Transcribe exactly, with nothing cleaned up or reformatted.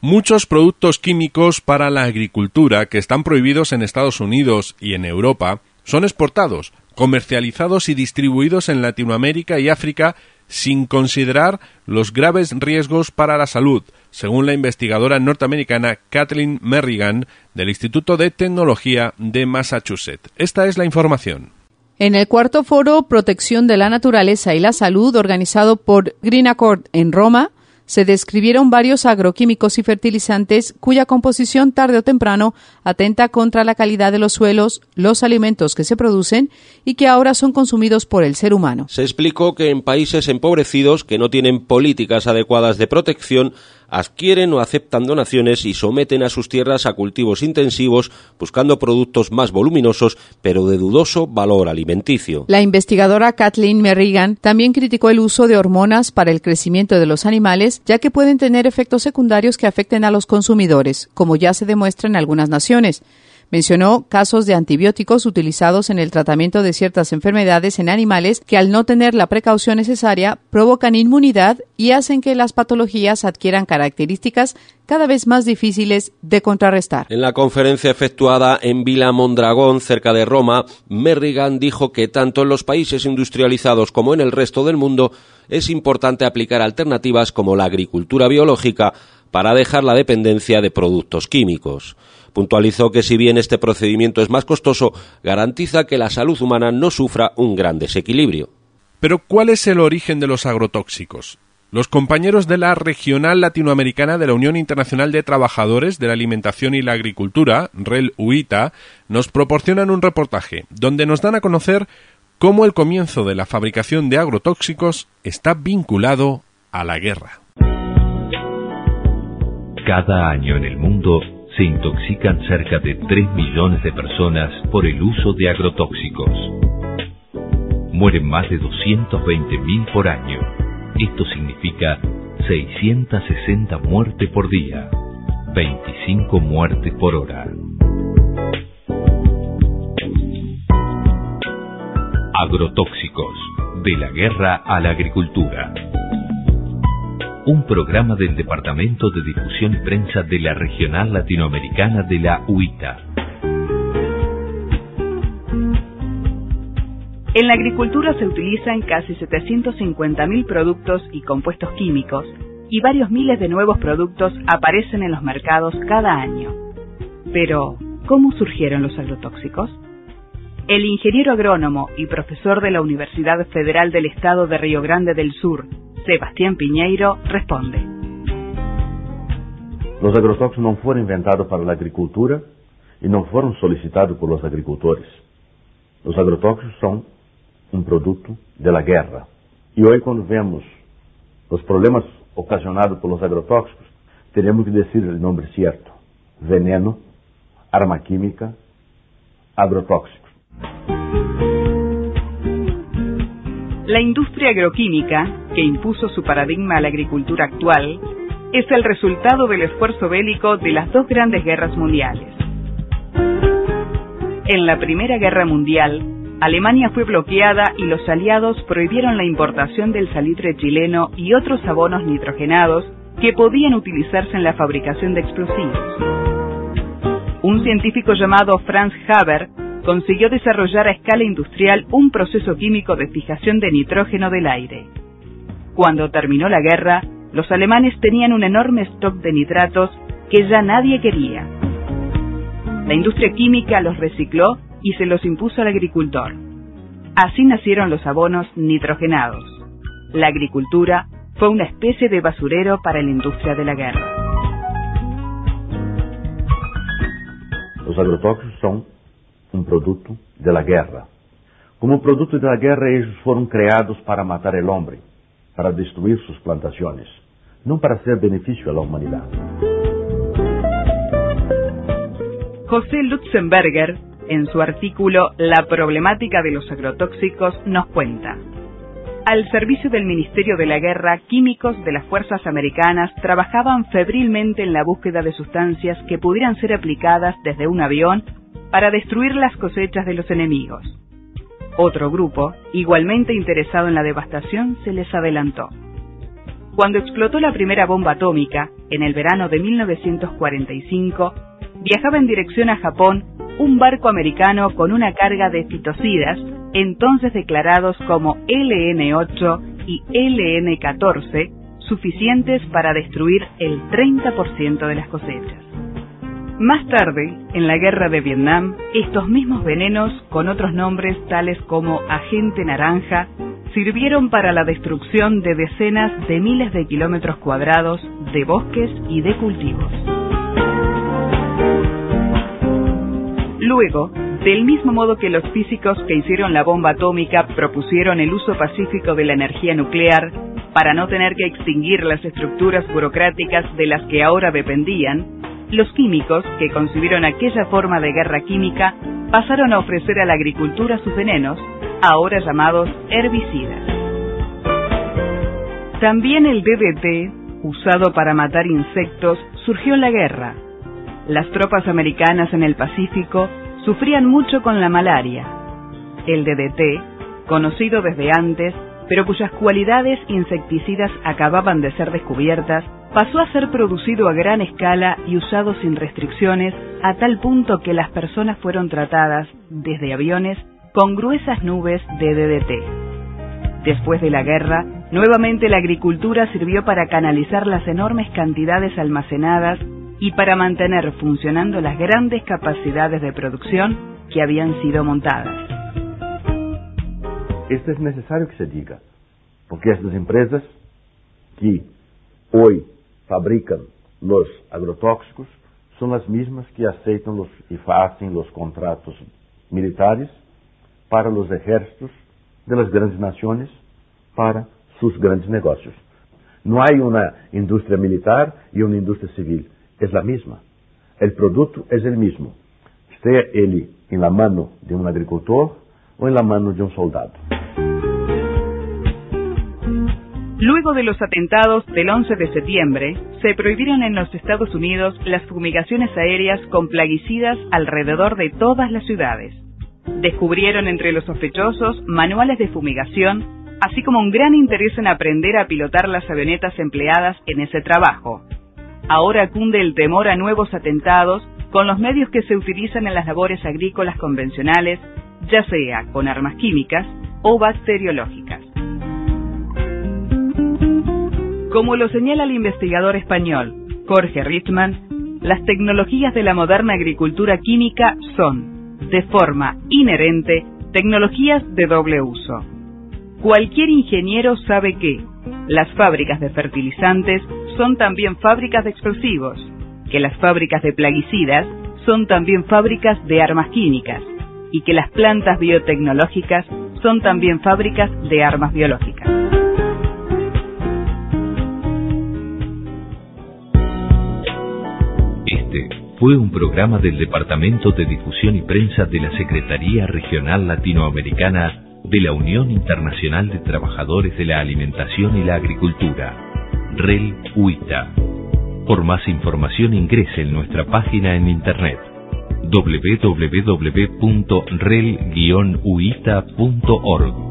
Muchos productos químicos para la agricultura que están prohibidos en Estados Unidos y en Europa son exportados, comercializados y distribuidos en Latinoamérica y África sin considerar los graves riesgos para la salud, según la investigadora norteamericana Kathleen Merrigan del Instituto de Tecnología de Massachusetts. Esta es la información. En el cuarto foro Protección de la Naturaleza y la Salud, organizado por Green Accord en Roma, se describieron varios agroquímicos y fertilizantes cuya composición tarde o temprano atenta contra la calidad de los suelos, los alimentos que se producen y que ahora son consumidos por el ser humano. Se explicó que en países empobrecidos que no tienen políticas adecuadas de protección, adquieren o aceptan donaciones y someten a sus tierras a cultivos intensivos buscando productos más voluminosos pero de dudoso valor alimenticio. La investigadora Kathleen Merrigan también criticó el uso de hormonas para el crecimiento de los animales, ya que pueden tener efectos secundarios que afecten a los consumidores, como ya se demuestra en algunas naciones. Mencionó casos de antibióticos utilizados en el tratamiento de ciertas enfermedades en animales que, al no tener la precaución necesaria, provocan inmunidad y hacen que las patologías adquieran características cada vez más difíciles de contrarrestar. En la conferencia efectuada en Villa Mondragón, cerca de Roma, Merrigan dijo que tanto en los países industrializados como en el resto del mundo es importante aplicar alternativas como la agricultura biológica para dejar la dependencia de productos químicos. Puntualizó que si bien este procedimiento es más costoso, garantiza que la salud humana no sufra un gran desequilibrio. Pero ¿cuál es el origen de los agrotóxicos? Los compañeros de la Regional Latinoamericana de la Unión Internacional de Trabajadores de la Alimentación y la Agricultura, R E L U I T A, nos proporcionan un reportaje donde nos dan a conocer cómo el comienzo de la fabricación de agrotóxicos está vinculado a la guerra. Cada año en el mundo se intoxican cerca de tres millones de personas por el uso de agrotóxicos. Mueren más de doscientos veinte mil por año. Esto significa seiscientas sesenta muertes por día, veinticinco muertes por hora. Agrotóxicos, de la guerra a la agricultura. Un programa del Departamento de Difusión y Prensa de la Regional Latinoamericana de la U I T A. En la agricultura se utilizan casi setecientos cincuenta mil productos y compuestos químicos, y varios miles de nuevos productos aparecen en los mercados cada año. Pero, ¿cómo surgieron los agrotóxicos? El ingeniero agrónomo y profesor de la Universidad Federal del Estado de Río Grande del Sur, Sebastián Piñeiro, responde. Los agrotóxicos no fueron inventados para la agricultura y no fueron solicitados por los agricultores. Los agrotóxicos son un producto de la guerra. Y hoy, cuando vemos los problemas ocasionados por los agrotóxicos, tenemos que decir el nombre cierto: veneno, arma química, agrotóxicos. La industria agroquímica, que impuso su paradigma a la agricultura actual, es el resultado del esfuerzo bélico de las dos grandes guerras mundiales. En la Primera Guerra Mundial, Alemania fue bloqueada y los aliados prohibieron la importación del salitre chileno y otros abonos nitrogenados que podían utilizarse en la fabricación de explosivos. Un científico llamado Franz Haber consiguió desarrollar a escala industrial un proceso químico de fijación de nitrógeno del aire. Cuando terminó la guerra, los alemanes tenían un enorme stock de nitratos que ya nadie quería. La industria química los recicló y se los impuso al agricultor. Así nacieron los abonos nitrogenados. La agricultura fue una especie de basurero para la industria de la guerra. Los agrotóxicos son un producto de la guerra. Como producto de la guerra, ellos fueron creados para matar al hombre, para destruir sus plantaciones, no para hacer beneficio a la humanidad. José Lutzenberger, en su artículo La problemática de los agrotóxicos, nos cuenta: al servicio del Ministerio de la Guerra, químicos de las fuerzas americanas trabajaban febrilmente en la búsqueda de sustancias que pudieran ser aplicadas desde un avión para destruir las cosechas de los enemigos. Otro grupo, igualmente interesado en la devastación, se les adelantó. Cuando explotó la primera bomba atómica, en el verano de mil novecientos cuarenta y cinco, viajaba en dirección a Japón un barco americano con una carga de fitocidas, entonces declarados como L N ocho y L N catorce, suficientes para destruir el treinta por ciento de las cosechas. Más tarde, en la guerra de Vietnam, estos mismos venenos, con otros nombres tales como Agente Naranja, sirvieron para la destrucción de decenas de miles de kilómetros cuadrados de bosques y de cultivos. Luego, del mismo modo que los físicos que hicieron la bomba atómica propusieron el uso pacífico de la energía nuclear para no tener que extinguir las estructuras burocráticas de las que ahora dependían, los químicos que concibieron aquella forma de guerra química pasaron a ofrecer a la agricultura sus venenos, ahora llamados herbicidas. También el D D T, usado para matar insectos, surgió en la guerra. Las tropas americanas en el Pacífico sufrían mucho con la malaria. El D D T, conocido desde antes, pero cuyas cualidades insecticidas acababan de ser descubiertas, pasó a ser producido a gran escala y usado sin restricciones, a tal punto que las personas fueron tratadas, desde aviones, con gruesas nubes de D D T. Después de la guerra, nuevamente la agricultura sirvió para canalizar las enormes cantidades almacenadas y para mantener funcionando las grandes capacidades de producción que habían sido montadas. Esto es necesario que se diga, porque estas empresas que hoy fabrican los agrotóxicos son las mismas que aceitan los, y hacen los contratos militares para los ejércitos de las grandes naciones para sus grandes negocios. No hay una industria militar y una industria civil, es la misma. El producto es el mismo, esté él en la mano de un agricultor o en la mano de un soldado. Luego de los atentados del once de septiembre, se prohibieron en los Estados Unidos las fumigaciones aéreas con plaguicidas alrededor de todas las ciudades. Descubrieron entre los sospechosos manuales de fumigación, así como un gran interés en aprender a pilotar las avionetas empleadas en ese trabajo. Ahora cunde el temor a nuevos atentados con los medios que se utilizan en las labores agrícolas convencionales, ya sea con armas químicas o bacteriológicas. Como lo señala el investigador español Jorge Richman, las tecnologías de la moderna agricultura química son, de forma inherente, tecnologías de doble uso. Cualquier ingeniero sabe que las fábricas de fertilizantes son también fábricas de explosivos, que las fábricas de plaguicidas son también fábricas de armas químicas y que las plantas biotecnológicas son también fábricas de armas biológicas. Este fue un programa del Departamento de Difusión y Prensa de la Secretaría Regional Latinoamericana de la Unión Internacional de Trabajadores de la Alimentación y la Agricultura, R E L U I T A. Por más información ingrese en nuestra página en internet w w w punto rel guion u i t a punto org.